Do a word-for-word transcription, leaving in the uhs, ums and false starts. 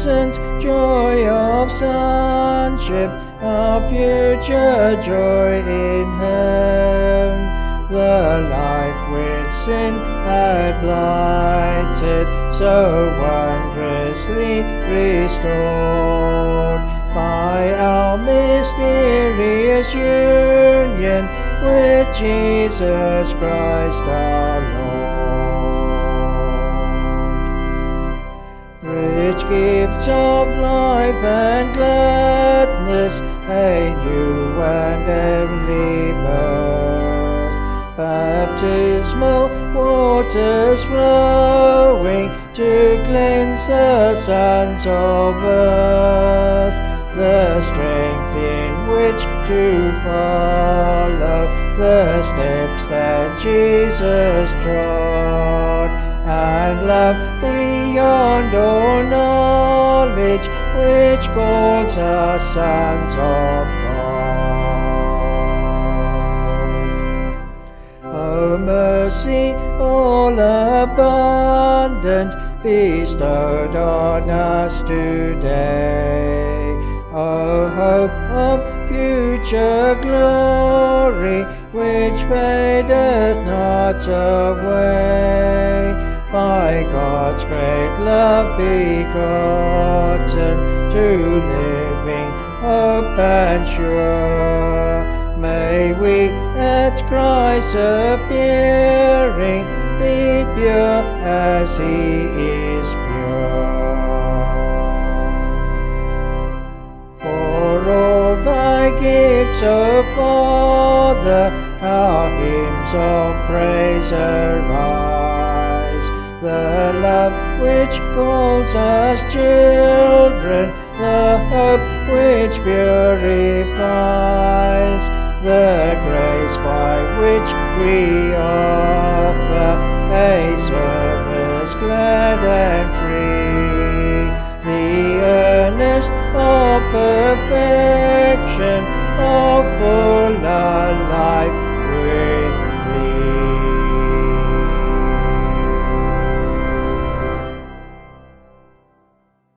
innocent joy of sonship, our future joy in heaven. The life which sin had blighted, so wondrously restored by our mysterious union with Jesus Christ our Lord. Rich gifts of life and gladness, a new and heavenly birth, baptismal waters flowing to cleanse the sons of earth, the strength in which to follow the steps that Jesus trod, and love beyond all knowledge which calls us sons of God. O mercy all abundant, bestowed on us today, O hope of future glory, which fadeth not away, by God's great love begotten, to living hope and sure. May we at Christ's appearing be pure as He is pure. For all Thy gifts, O Father, our hymns of praise arise. The love which calls us children, the hope which purifies, the grace by which we offer a service glad and free, the earnest of perfection, of